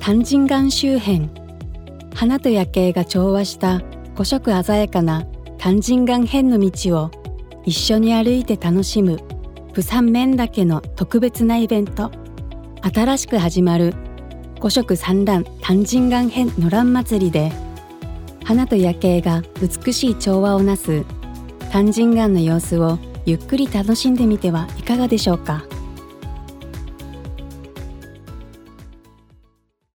丹神岩周辺、花と夜景が調和した5色鮮やかな丹神岩辺の道を一緒に歩いて楽しむ釜山麺岳の特別なイベント。新しく始まる五色三段丹神岩辺のらん祭りで、花と夜景が美しい調和をなす丹神岩の様子をゆっくり楽しんでみてはいかがでしょうか。